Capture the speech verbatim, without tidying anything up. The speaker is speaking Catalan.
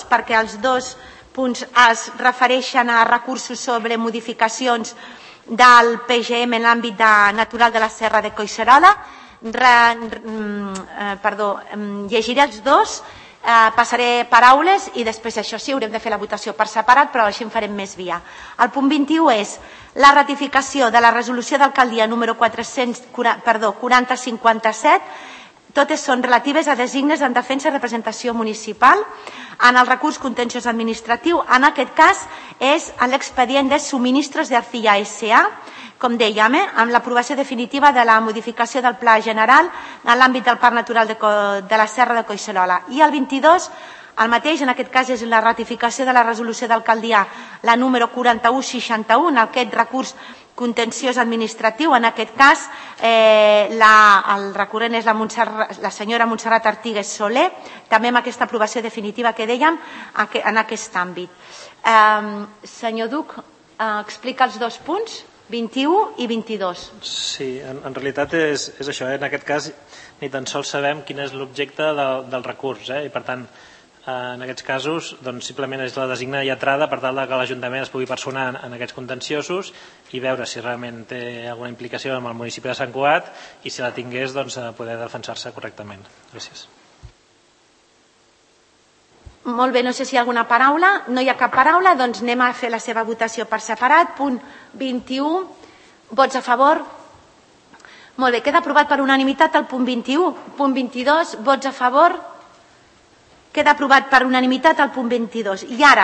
perquè els dos punts es refereixen a recursos sobre modificacions del P G M en l'àmbit natural de la Serra de Collserola. Perdó, llegiré els dos, passaré paraules i després això sí, haurem de fer la votació per separat, però així en farem més via. El punt vint-i-u és la ratificació de la resolució d'alcaldia número quaranta cinquanta-set. Totes són relatives a designes en defensa i representació municipal en el recurs contenciós administratiu. En aquest cas és en l'expedient de Suministros de Arcilla S A, com dèiem, amb l'aprovació definitiva de la modificació del Pla General en l'àmbit del Parc Natural de la Serra de Collserola. I el vint-i-dos, el mateix, en aquest cas és la ratificació de la resolució d'alcaldia, la número quaranta-u seixanta-u, en aquest recurs contenciós administratiu. En aquest cas, el recurrent és la senyora Montserrat Artigues Soler, també amb aquesta aprovació definitiva que dèiem en aquest àmbit. Senyor Duc, explica els dos punts, vint-i-u i vint-i-dos. Sí, en realitat és això. En aquest cas ni tan sols sabem quin és l'objecte del recurs i per tant en aquests casos simplement és la designa lletrada per tal que l'Ajuntament es pugui personar en aquests contenciosos i veure si realment té alguna implicació amb el municipi de Sant Cugat i si la tingués poder defensar-se correctament. Gràcies. Molt bé, no sé si hi ha alguna paraula. No hi ha cap paraula, doncs anem a fer la seva votació per separat. Punt vint-i-u, vots a favor. Molt bé, queda aprovat per unanimitat el punt vint-i-u. Punt vint-i-dos, vots a favor. Queda aprovat per unanimitat el punt vint-i-dos. I ara